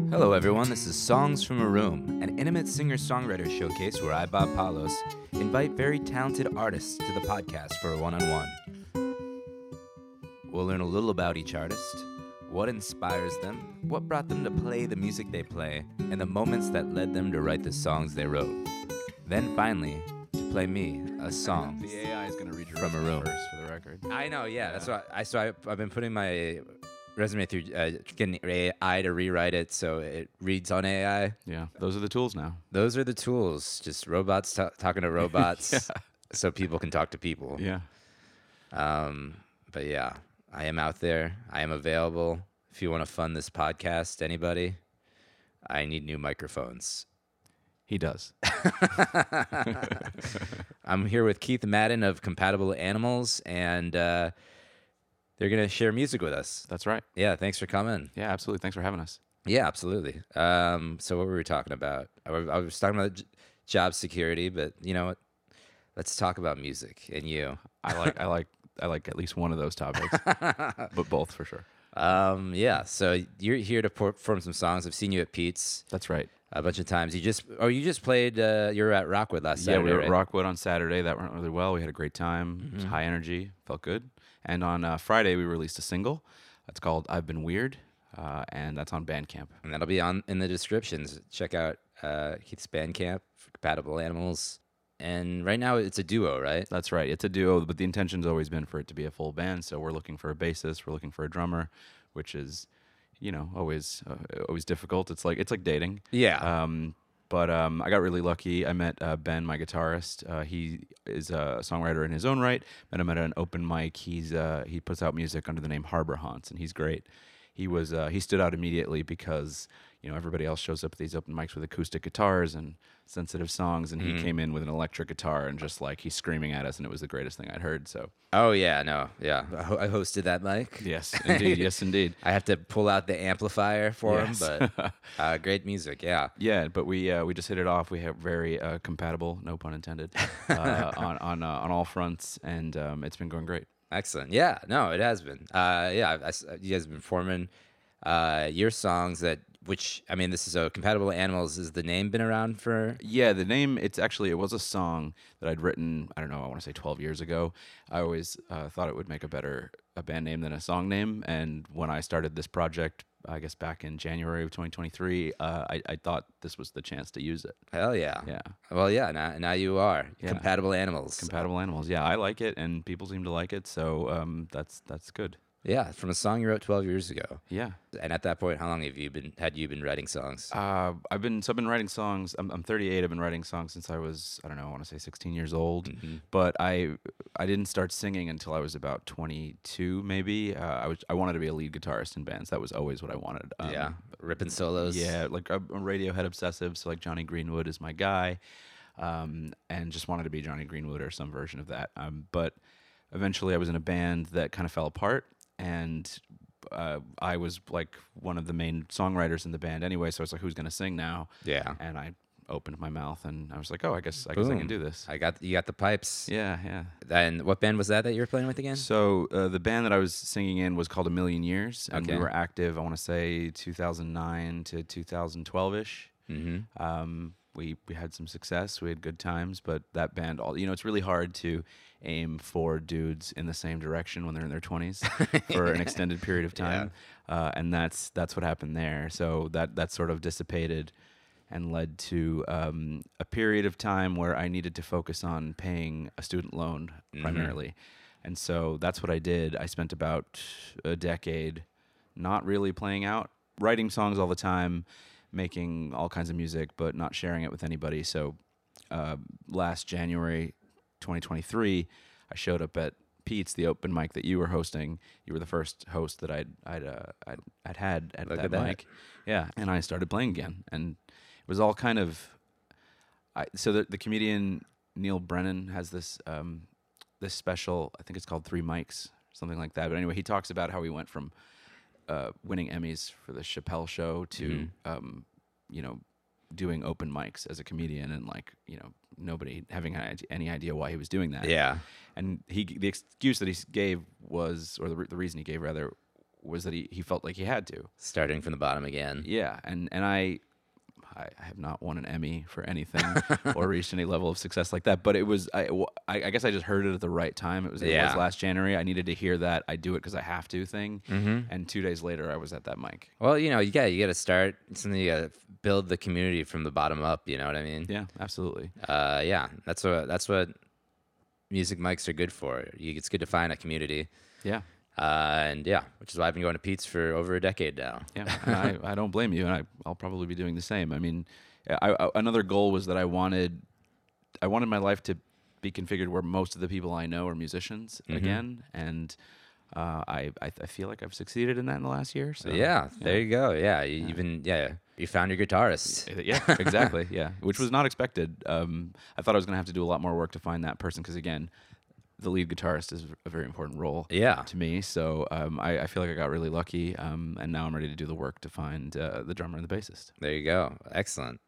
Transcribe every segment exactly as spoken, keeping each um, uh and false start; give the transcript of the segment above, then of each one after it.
Hello, everyone. This is Songs from a Room, an intimate singer-songwriter showcase where I, Bob Palos, invite very talented artists to the podcast for a one-on-one. We'll learn a little about each artist, what inspires them, what brought them to play the music they play, and the moments that led them to write the songs they wrote. Then, finally, to play me a song. The A I is going to read your From a resume room. first, for the record. I know, yeah. That's why I so I, I've been putting my resume through uh, getting A I to rewrite it so it reads on A I. Yeah, those are the tools now. Those are the tools. Just robots ta talking to robots, Yeah. so people can talk to people. Yeah. Um, but yeah, I am out there. I am available. If you want to fund this podcast, anybody, I need new microphones. He does. I'm here with Keith Madden of Compatible Animals, and uh, they're going to share music with us. That's right. Yeah, thanks for coming. Yeah, absolutely. Thanks for having us. Yeah, absolutely. Um, so what were we talking about? I was, I was talking about j- job security, but you know what? Let's talk about music and you. I like I like I like at least one of those topics, but both for sure. Um, yeah, so you're here to perform some songs. I've seen you at Pete's That's right. a bunch of times. You just, oh, you just played. Uh, you were at Rockwood last Yeah, Saturday. we were right? at Rockwood on Saturday. That went really well. We had a great time. It was high energy. Felt good. And on uh, Friday, we released a single. It's called "I've Been Weird," uh, and that's on Bandcamp. And that'll be on in the descriptions. Check out uh, Keith's Bandcamp for Compatible Animals. And right now it's a duo, right? That's right. It's a duo, but the intention's always been for it to be a full band. So we're looking for a bassist, we're looking for a drummer, which is, you know, always uh, always difficult. It's like it's like dating. Yeah. Um, but um, I got really lucky. I met uh, Ben, my guitarist. Uh, he is a songwriter in his own right. Met him at an open mic. He's uh, he puts out music under the name Harbor Haunts, and he's great. He was uh, he stood out immediately because you know everybody else shows up at these open mics with acoustic guitars and sensitive songs, and he Mhm. came in with an electric guitar and just like he's screaming at us, and it was the greatest thing I'd heard. So Oh yeah, no, yeah. I, ho- I hosted that mic. yes, indeed, yes, indeed. I have to pull out the amplifier for Yes. him, but uh, great music, yeah. Yeah, but we uh, we just hit it off. We have very uh, compatible, no pun intended, uh, on on uh, on all fronts, and um, it's been going great. Excellent. Yeah, no, it has been. Uh, yeah, I, I s- you guys have been performing uh, your songs that, which, I mean, this is a Compatible Animals. Has the name been around for? Yeah, the name, it's actually, it was a song that I'd written, I don't know, I want to say twelve years ago. I always uh, thought it would make a better a band name than a song name. And when I started this project, I guess back in January of twenty twenty-three, uh, I, I thought this was the chance to use it. Hell yeah. Yeah. Well, yeah, now, now you are. Yeah. Compatible Animals. Compatible Animals. Yeah, I like it, and people seem to like it. So um, that's that's good. Yeah, from a song you wrote twelve years ago. Yeah. And at that point, how long have you been, had you been writing songs? Uh, I've been so I've been writing songs. I'm, I'm thirty-eight. I've been writing songs since I was I don't know. I want to say sixteen years old. Mhm. But I I didn't start singing until I was about twenty-two, maybe. Uh, I was I wanted to be a lead guitarist in bands. That was always what I wanted. Um, yeah, ripping solos. Yeah, like I'm a Radiohead obsessive. So like Johnny Greenwood is my guy, um, and just wanted to be Johnny Greenwood or some version of that. Um, but eventually, I was in a band that kind of fell apart, and uh, I was like one of the main songwriters in the band anyway. So I was like, who's gonna sing now? Yeah. And I opened my mouth and I was like, oh, I guess I guess I Boom. can do this. I got you got the pipes. Yeah, yeah. And what band was that that you were playing with again? So uh, the band that I was singing in was called A Million Years, and Okay. we were active. I want to say two thousand nine to two thousand twelve ish. Mm-hmm. Um, we we had some success. We had good times, but that band, all you know, it's really hard to aim for dudes in the same direction when they're in their twenties for an extended period of time, uh, and that's that's what happened there. So that that sort of dissipated and led to um, a period of time where I needed to focus on paying a student loan Mhm. primarily. And so that's what I did. I spent about a decade not really playing out, writing songs all the time, making all kinds of music, but not sharing it with anybody. So uh, last January twenty twenty-three, I showed up at Pete's, the open mic that you were hosting. You were the first host that I'd I'd uh, I'd, I'd had at Look that at that. mic. Yeah, and I started playing again, and it was all kind of. I, so the the comedian Neil Brennan has this um, this special. I think it's called Three Mics, something like that. But anyway, he talks about how he went from uh, winning Emmys for the Chappelle Show to Mhm. um, you know doing open mics as a comedian, and like you know nobody having any ide- any idea why he was doing that. Yeah. And he the excuse that he s- gave was, or the, re- the reason he gave rather, was that he, he felt like he had to. Starting from the bottom again. Yeah, and and I, I have not won an Emmy for anything or reached any level of success like that. But it was, I, I I guess I just heard it at the right time. It was, it Yeah. was last January. I needed to hear that I do it because I have to thing. Mm-hmm. And two days later, I was at that mic. Well, you know, you got you got to start something. You got to build the community from the bottom up. You know what I mean? Yeah, absolutely. Uh, yeah. That's what that's what music mics are good for. You, it's good to find a community. Yeah. Uh, and yeah, which is why I've been going to Pete's for over a decade now. Yeah, and I, I don't blame you, and I, I'll probably be doing the same. I mean, I, I, another goal was that I wanted, I wanted my life to be configured where most of the people I know are musicians Mhm. again, and uh, I, I I feel like I've succeeded in that in the last year. So yeah, there yeah. you go. Yeah, you Yeah. even yeah, you found your guitarist. Yeah, exactly. Yeah, which was not expected. Um, I thought I was going to have to do a lot more work to find that person because again, the lead guitarist is a very important role Yeah. to me. So um, I, I feel like I got really lucky, um, and now I'm ready to do the work to find uh, the drummer and the bassist. There you go. Excellent.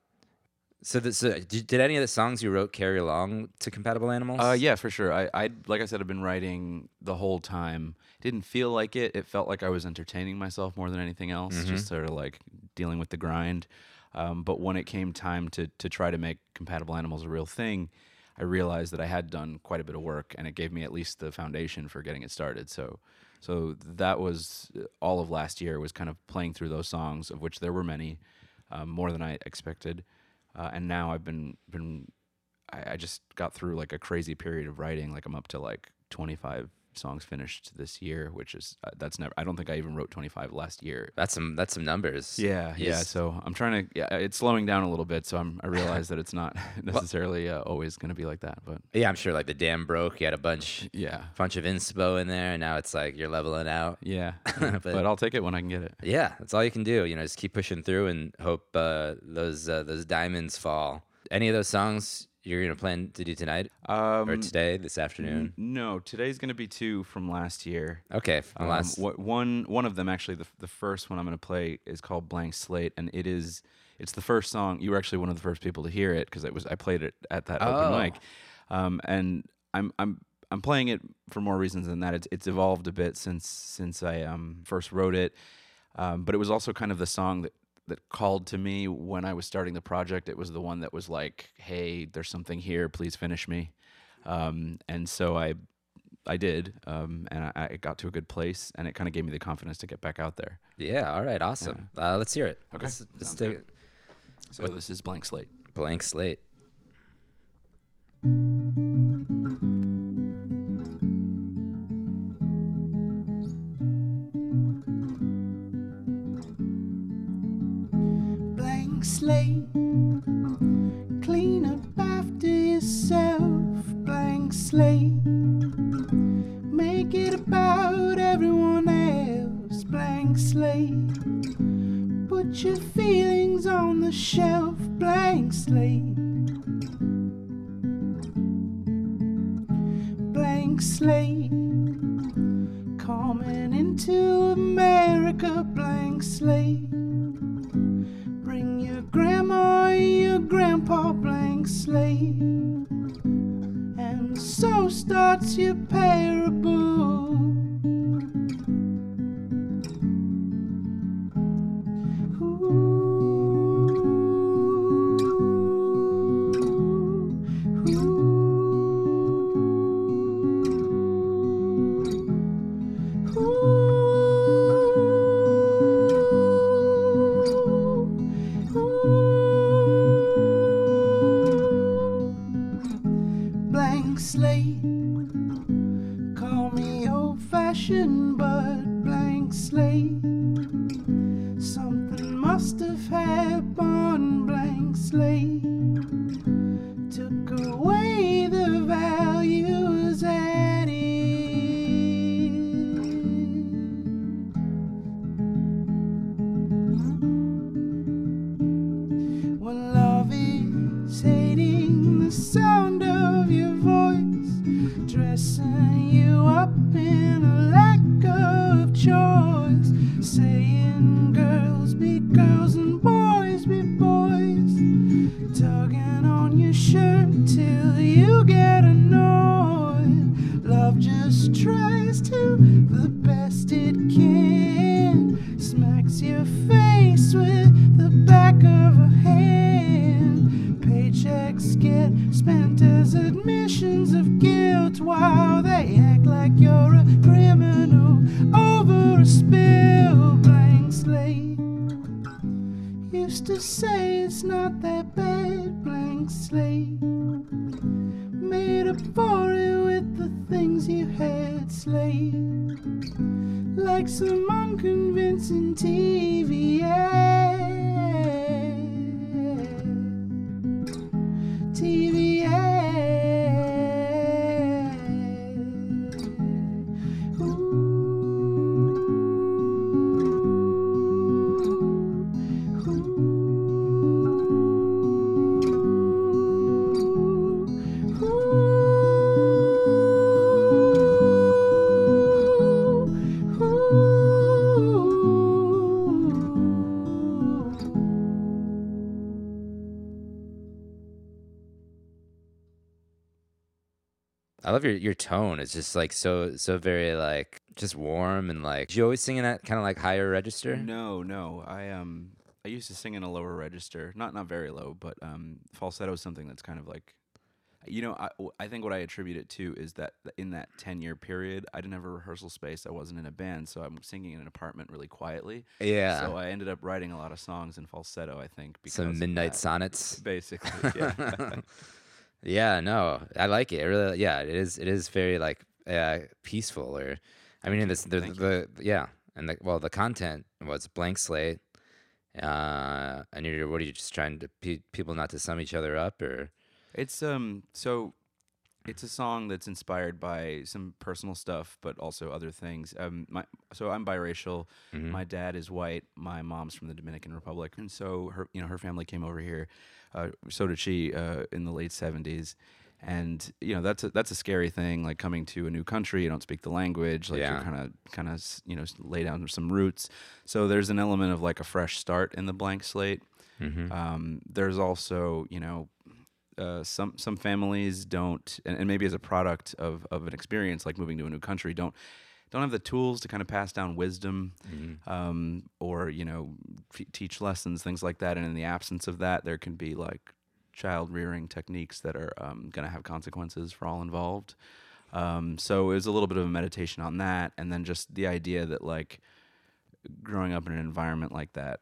So, the, so did, did any of the songs you wrote carry along to Compatible Animals? Uh, yeah, for sure. I, I, like I said, I've been writing the whole time. Didn't feel like it. It felt like I was entertaining myself more than anything else, Mhm. just sort of like dealing with the grind. Um, but when it came time to to try to make Compatible Animals a real thing, I realized that I had done quite a bit of work, and it gave me at least the foundation for getting it started. So, so that was all of last year was kind of playing through those songs, of which there were many, um, more than I expected. Uh, and now I've been been, I, I just got through like a crazy period of writing. Like I'm up to like twenty-five songs finished this year, which is uh, that's never. I don't think I even wrote twenty-five last year. That's some that's some numbers. Yeah, yeah. Yes. So I'm trying to. Yeah, it's slowing down a little bit. So I'm. I realize that it's not necessarily uh, always going to be like that. But Yeah, I'm sure like the dam broke. You had a bunch yeah, bunch of inspo in there, and now it's like you're leveling out. yeah. But- but, I'll take it when I can get it. Yeah, that's all you can do. You know, just keep pushing through and hope uh, those uh, those diamonds fall. Any of those songs you're gonna plan to do tonight Um, or today, this afternoon? n- no, today's going to be two from last year. Okay, from Um, last. wh- one one of them actually, the the first one I'm going to play is called Blank Slate, and it is it's the first song. You were actually one of the first people to hear it because it was I played it at that Oh. open mic, um, and I'm I'm I'm playing it for more reasons than that. It's it's evolved a bit since since I um, first wrote it, um, but it was also kind of the song that. that called to me when I was starting the project. It was the one that was like, hey, there's something here, please finish me. Um, and so I I did, um, and I, I got to a good place, and it kind of gave me the confidence to get back out there. Yeah, all right, awesome. Uh, let's hear it. Okay, Let's, let's sounds take good. So this is Blank Slate. Blank Slate. Blank slate, clean up after yourself. Blank slate, make it about everyone else. Blank slate, put your feelings on the shelf. Blank slate, blank slate, coming into America. Blank slate, bring your grandma, your grandpa. Blank slate, and so starts your parable. Blank slate, call me old-fashioned, but blank slate, something must have happened. Blank slate, took away the values added. When love is hating the sound of your voice, dressing you up in a lack of choice, saying girls be girls and boys be boys, tugging on your shirt till you get annoyed. Love just tries to the best it can. face with the back of a hand. Paychecks get spent as admissions of guilt while they act like you're a criminal over a spill. Blank slate. Used to say it's not that bad. Blank slate. Made up for it with the things you had slayed. Like some unconvincing T V ad. T V ad. Ooh. I love your your tone. It's just like so so very like just warm and like. Did you always sing in that kind of like higher register? No, no. I um I used to sing in a lower register, not not very low, but um falsetto is something that's kind of like, you know, I, I think what I attribute it to is that in that ten year period, I didn't have a rehearsal space. I wasn't in a band, so I'm singing in an apartment really quietly. Yeah. So I ended up writing a lot of songs in falsetto, I think. Because Some of midnight that. sonnets. Basically, yeah. Yeah, no, I like it. It really, yeah, it is. It is very like uh, peaceful, or, I mean, this the, Thank the, the yeah, and the well, the content was blank slate. Uh, and you're what are you just trying to pe- people not to sum each other up, or? It's um so it's a song that's inspired by some personal stuff, but also other things. Um, my so I'm biracial. Mhm. My dad is white. My mom's from the Dominican Republic, and so her you know her family came over here. Uh, so did she uh, in the late seventies, and you know that's a, that's a scary thing. Like coming to a new country, you don't speak the language. Like Yeah. you're kind of kind of you know lay down some roots. So there's an element of like a fresh start in the blank slate. Mhm. Um, there's also you know. Uh, some some families don't, and, and maybe as a product of, of an experience like moving to a new country, don't don't have the tools to kind of pass down wisdom, Mhm. um, or you know f- teach lessons, things like that. And in the absence of that, there can be like child rearing techniques that are um, going to have consequences for all involved. Um, so it was a little bit of a meditation on that, and then just the idea that like growing up in an environment like that,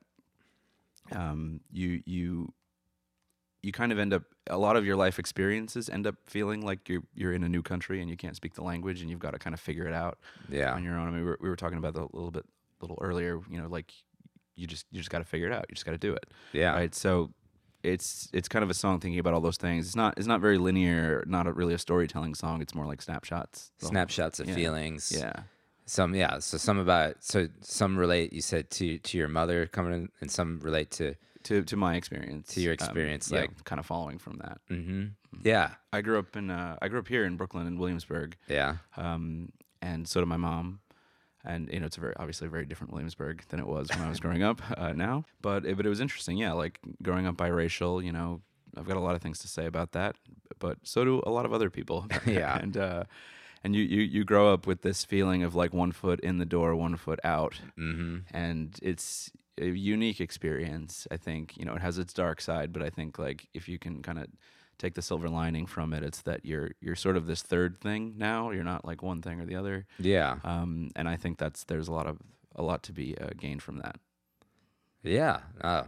um, you you. you kind of end up a lot of your life experiences end up feeling like you're you're in a new country and you can't speak the language and you've got to kind of figure it out Yeah. on your own. I mean, we were, we were talking about that a little bit a little earlier. You know, like you just you just got to figure it out. You just got to do it. Yeah. Right. So it's it's kind of a song thinking about all those things. It's not it's not very linear. Not a, really a storytelling song. It's more like snapshots. The whole- Snapshots of yeah. feelings. Yeah. Some yeah. So some about so some relate. You said to to your mother coming in, and some relate to. To to my experience. To your experience, um, yeah, like- kind of following from that. Mm-hmm. Yeah. I grew up in uh, I grew up here in Brooklyn in Williamsburg. Yeah. Um, and so did my mom. And you know, it's a very obviously a very different Williamsburg than it was when I was growing up uh, now. But it, but it was interesting, yeah. Like growing up biracial, you know, I've got a lot of things to say about that. But so do a lot of other people. Yeah. and uh, and you, you you grow up with this feeling of like one foot in the door, one foot out, Mm-hmm. and it's a unique experience. I think you know it has its dark side, but I think like if you can kind of take the silver lining from it, it's that you're you're sort of this third thing now. You're not like one thing or the other. Yeah. Um, and I think that's there's a lot of a lot to be uh, gained from that. Yeah. Oh.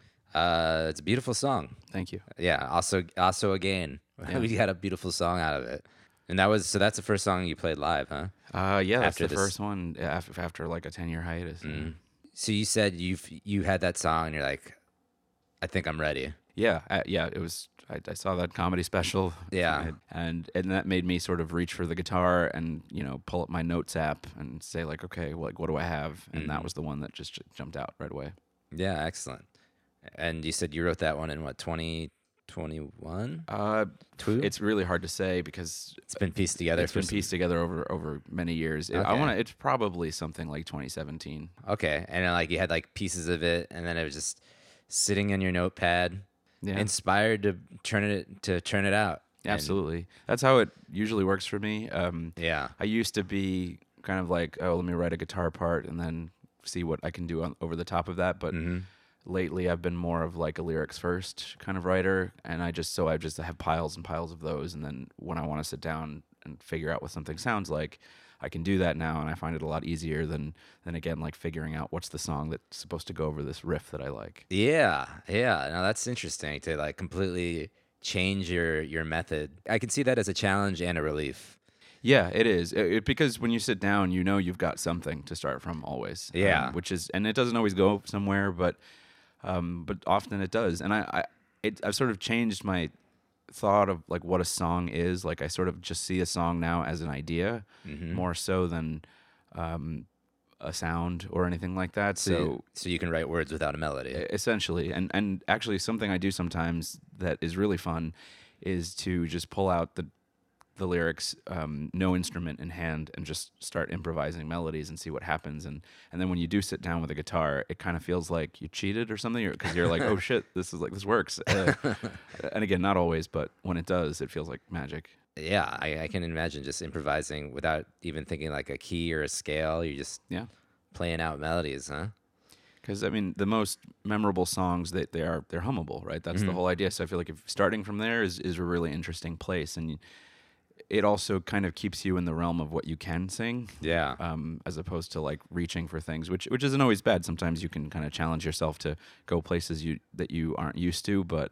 Uh, it's a beautiful song. Thank you. Yeah. Also, also again, Yeah. we got a beautiful song out of it, and that was so. That's the first song you played live, huh? Uh, yeah, that's After the this- first one after, after like a ten year hiatus. Mm. So you said you've you had that song, and you're like, I think I'm ready. Yeah, uh, yeah. It was. I, I saw that comedy special. Yeah. and and that made me sort of reach for the guitar and you know pull up my notes app and say like, okay, well, like what do I have? And Mhm. that was the one that just j- jumped out right away. Yeah, excellent. And you said you wrote that one in what twenty twenty-one? Uh, Two? it's really hard to say because It's been pieced together. it's for been some- pieced together over over many years. It, I Okay. want to. It's probably something like twenty seventeen. Okay, and then, like you had like pieces of it, and then it was just sitting in your notepad, Yeah, inspired to turn it to turn it out. And- absolutely. That's how it usually works for me. Um, yeah. I used to be kind of like, oh, let me write a guitar part and then see what I can do on, over the top of that. But hmm lately I've been more of like a lyrics first kind of writer, and I just so I just have piles and piles of those, and then when I want to sit down and figure out what something sounds like, I can do that now, and I find it a lot easier than than again like figuring out what's the song that's supposed to go over this riff that I like. Yeah, yeah. Now that's interesting to like completely change your your method. I can see that as a challenge and a relief. Yeah, it is. It, it- because when you sit down, you know you've got something to start from always. um, Yeah. which is, and it doesn't always go somewhere, but um, but often it does. And I, I it, I've sort of changed my thought of like what a song is. Like I sort of just see a song now as an idea, Mhm. more so than um, a sound or anything like that. So, So so you can write words without a melody. E- essentially, and and actually something I do sometimes that is really fun is to just pull out the the lyrics, um, no instrument in hand, and just start improvising melodies and see what happens. And and then when you do sit down with a guitar, it kind of feels like you cheated or something, because you're like, oh shit, this is like this works. Uh, and again, not always, but when it does, it feels like magic. Yeah, I, I can imagine just improvising without even thinking like a key or a scale. You're just Yeah. playing out melodies, huh? Because I mean, the most memorable songs, they they are they're hummable, right? That's the whole idea. So I feel like if starting from there is is a really interesting place, and you, it also kind of keeps you in the realm of what you can sing, Yeah. um, as opposed to like reaching for things, which which isn't always bad. Sometimes you can kind of challenge yourself to go places you that you aren't used to, but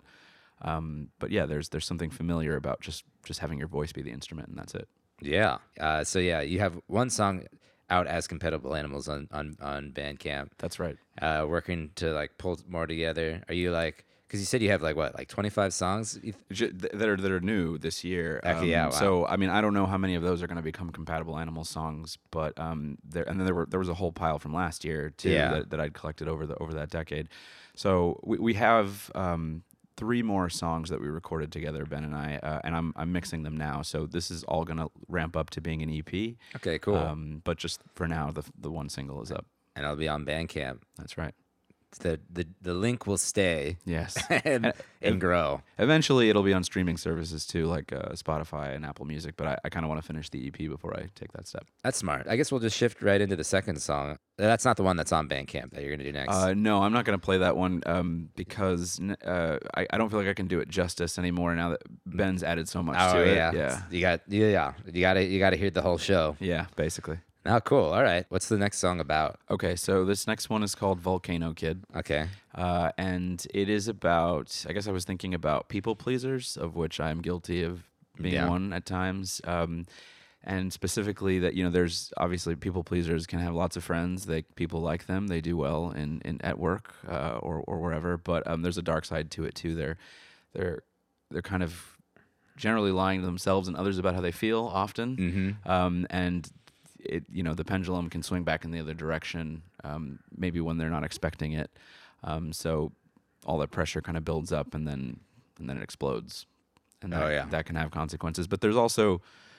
um, but yeah, there's there's something familiar about just just having your voice be the instrument, and that's it. Yeah. Uh, so yeah, you have one song out as Compatible Animals on on on Bandcamp. That's right. Uh, working to like pull more together. Are you like? Because you said you have like what, like twenty-five songs? You th- Ju- th- that are that are new this year. Okay, yeah, wow. So I mean, I don't know how many of those are going to become Compatible Animals songs, but um, there and then there were there was a whole pile from last year too, Yeah. that, that I'd collected over the over that decade. So we we have um, three more songs that we recorded together, Ben and I, uh, and I'm I'm mixing them now. So this is all going to ramp up to being an E P. Okay, cool. Um, but just for now, the the one single is up. And I'll be on Bandcamp. That's right. The the the link will stay Yes. and, and grow. Eventually, it'll be on streaming services too, like uh, Spotify and Apple Music. But I, I kind of want to finish the E P before I take that step. That's smart. I guess we'll just shift right into the second song. That's not the one that's on Bandcamp that you're gonna do next. Uh, no, I'm not going to play that one um, because n- uh, I, I don't feel like I can do it justice anymore now that Ben's added so much oh to yeah, it. Yeah, You got yeah, yeah. You gotta you gotta hear the whole show. yeah, basically. Oh, cool. All right. What's the next song about? Okay, so this next one is called Volcano Kid. Okay. Uh, and it is about, I guess I was thinking about people pleasers, of which I'm guilty of being Yeah. one at times. Um, and specifically that, you know, there's obviously people pleasers can have lots of friends. They people like them. They do well in, in at work uh, or or wherever. But um, there's a dark side to it too. They're they're they're kind of generally lying to themselves and others about how they feel often. Mm-hmm. Um, and it, you know, the pendulum can swing back in the other direction, um, maybe when they're not expecting it. Um, so all that pressure kind of builds up, and then and then it explodes, and that, Oh, yeah. that can have consequences. But there's also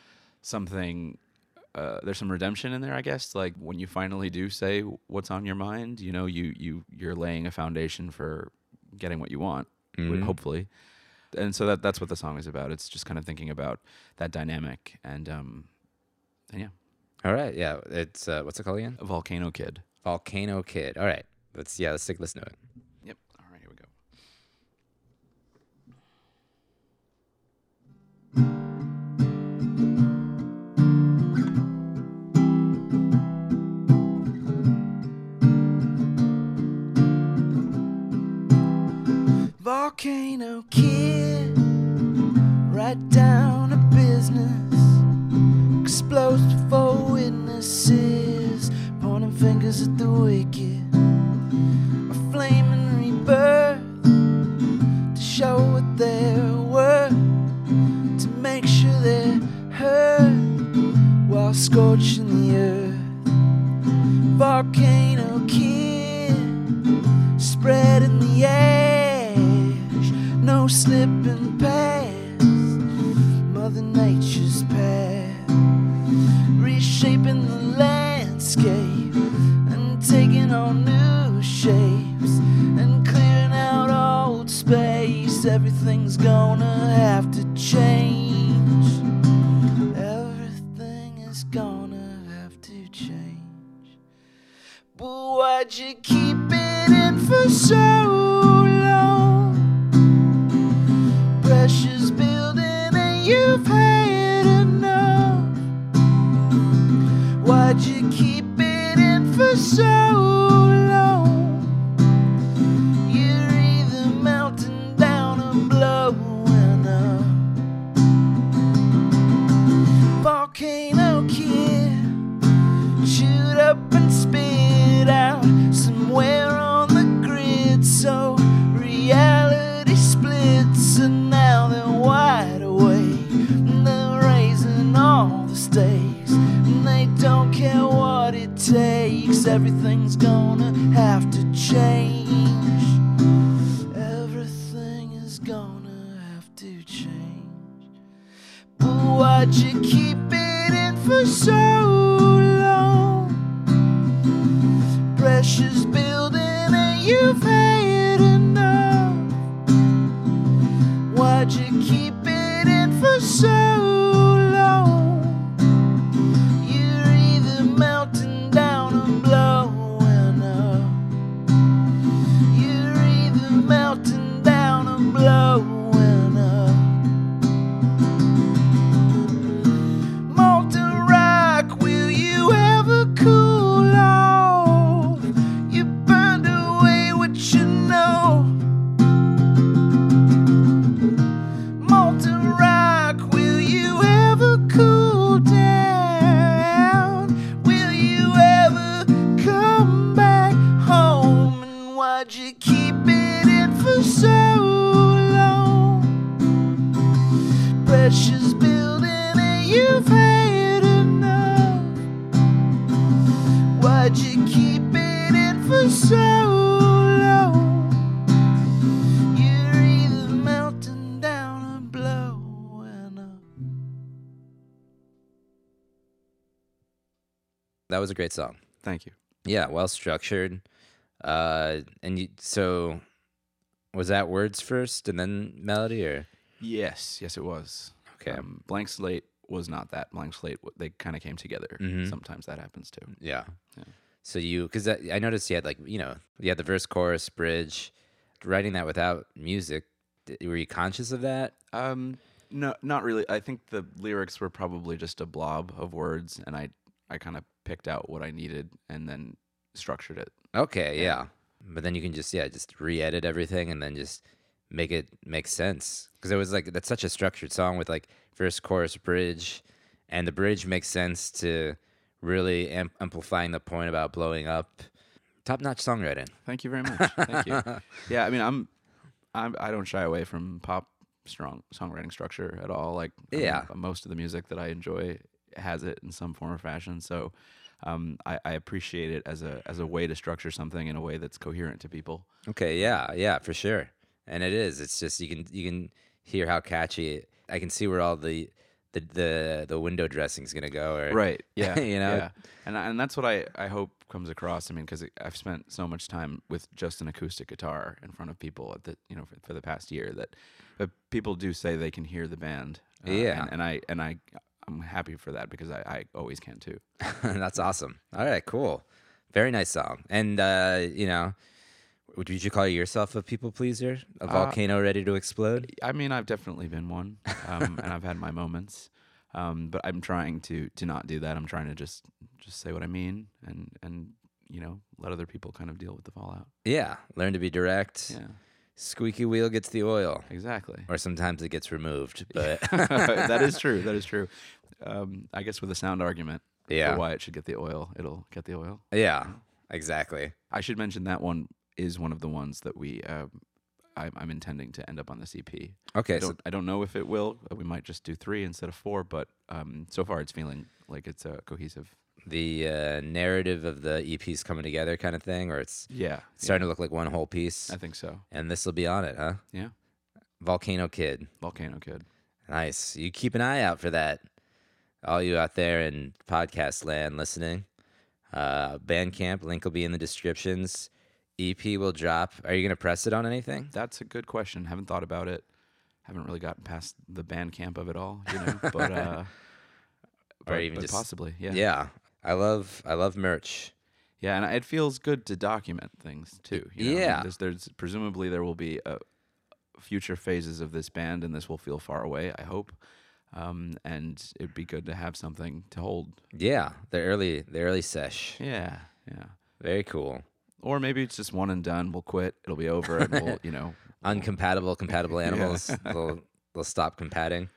something. Uh, there's some redemption in there, I guess. Like when you finally do say what's on your mind, you know, you you you're laying a foundation for getting what you want, Mhm. hopefully. And so that that's what the song is about. It's just kind of thinking about that dynamic, and um, and yeah. All right. Yeah. It's uh, what's it called again? Volcano Kid. Volcano Kid. All right. Let's yeah. Let's take a listen to it. Yep. All right, here we go. Volcano Kid, right down to business. Explodes before witnesses, pointing fingers at the wicked. A flaming rebirth to show what they're worth, to make sure they're heard while scorching the earth. Volcano Kid, spreading the ash, no slipping past Mother Nature's path, reshaping the landscape and taking on new shapes and clearing out old space. Everything's gonna have to change. Everything is gonna have to change. But why'd you keep it in for so Why'd you keep it in for so long? Pressure's building and you've had enough. Why'd you keep it in for so long? You're either melting down or blowing up. You're either melting down or blowing up. Molten rock, will you ever cool off? You burned away what you know. Molten rock, will you ever cool down? Will you ever come back home? And why'd you keep it in for so long? Pressure's building and you've had enough. Why'd you keep it in for so long? You're either melting down or blowing up. That was a great song. Thank you. Yeah, well structured. Uh, and you, so was that words first and then melody, or Yes, yes, it was. okay? Um, Blank Slate was not that. Blank Slate, w- they kind of came together. Mhm. Sometimes that happens too. Yeah. Yeah. So you, because I noticed you had like, you know, you had the verse, chorus, bridge. Writing that without music, d- were you conscious of that? Um, no, not really. I think the lyrics were probably just a blob of words, and I, I kind of picked out what I needed and then structured it. Okay, yeah. But then you can just, yeah, just re-edit everything and then just make it make sense. Because it was like, that's such a structured song with like verse, chorus, bridge. And the bridge makes sense to really amp- amplifying the point about blowing up. Top-notch songwriting. Thank you very much. Thank you. Yeah, I mean, I'm, I'm, I don't shy away from pop strong songwriting structure at all. Like, I mean, Yeah. most of the music that I enjoy has it in some form or fashion. So, um, I, I appreciate it as a as a way to structure something in a way that's coherent to people. Okay, yeah, yeah, for sure. And it is. It's just you can you can hear how catchy. I can see where all the the the, the window dressing's gonna go. Or, Right. Yeah. You know? Yeah. And I- and that's what I, I hope comes across. I mean, because I've spent so much time with just an acoustic guitar in front of people at the you know for, for the past year that, but people do say they can hear the band. Uh, Yeah. And, and I and I I'm happy for that because I, I always can too. That's awesome. All right, cool. Very nice song. And uh, you know, would you call yourself a people pleaser? A Uh, volcano ready to explode? I mean, I've definitely been one, um, and I've had my moments. Um, but I'm trying to to not do that. I'm trying to just just say what I mean and and you know let other people kind of deal with the fallout. Yeah. Learn to be direct. Yeah. Squeaky wheel gets the oil. Exactly. Or sometimes it gets removed. But That is true. That is true. Um, I guess with a sound argument Yeah. for why it should get the oil, it'll get the oil. Yeah, exactly. I should mention that one is one of the ones that we um, I'm, I'm intending to end up on the C P. Okay, I so don't, I don't know if it will. Uh, We might just do three instead of four, but um, so far it's feeling like it's a cohesive. the uh, narrative of the E P's coming together kind of thing, or it's Yeah, starting to look like one whole piece. I think so. And this will be on it, huh? Yeah, Volcano Kid. Volcano Kid. Nice. You keep an eye out for that. All you out there in podcast land listening. Uh, Bandcamp, link will be in the descriptions. E P will drop. Are you going to press it on anything? That's a good question. Haven't thought about it. Haven't really gotten past the band camp of it all, you know. but uh, but, even but just- possibly, yeah. Yeah. I love I love merch. Yeah, and it feels good to document things too. You know? I mean, Yeah. there's, there's presumably there will be uh, future phases of this band, and this will feel far away. I hope, um, and it'd be good to have something to hold. Yeah, the early the early sesh. Yeah, yeah. Very cool. Or maybe it's just one and done. We'll quit. It'll be over, and we'll, you know, Uncompatible compatible animals. they'll they'll stop compading.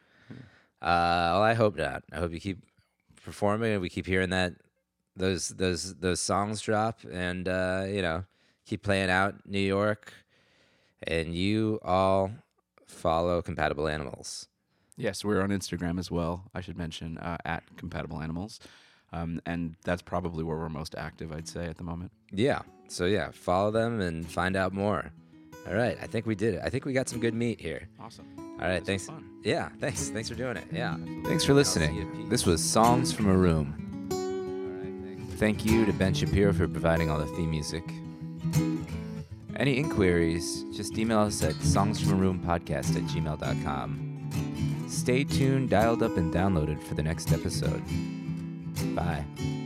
Uh, well, I hope not. I hope you keep performing and we keep hearing that those those those songs drop and uh, you know, keep playing out New York. And you all follow Compatible Animals. Yes, we're on Instagram as well. I should mention uh, at Compatible Animals, um, and that's probably where we're most active, I'd say, at the moment. Yeah. So yeah, follow them and find out more. All right. I think we did it. I think we got some good meat here. Awesome. All right, This was thanks. fun. Yeah, thanks. Thanks for doing it. Yeah. Absolutely. Thanks for I'll see you listening. at Pete's. This was Songs from a Room. All right, thanks. Thank you to Ben Shapiro for providing all the theme music. Any inquiries, just email us at songsfromaroompodcast at gmail dot com. Stay tuned, dialed up, and downloaded for the next episode. Bye.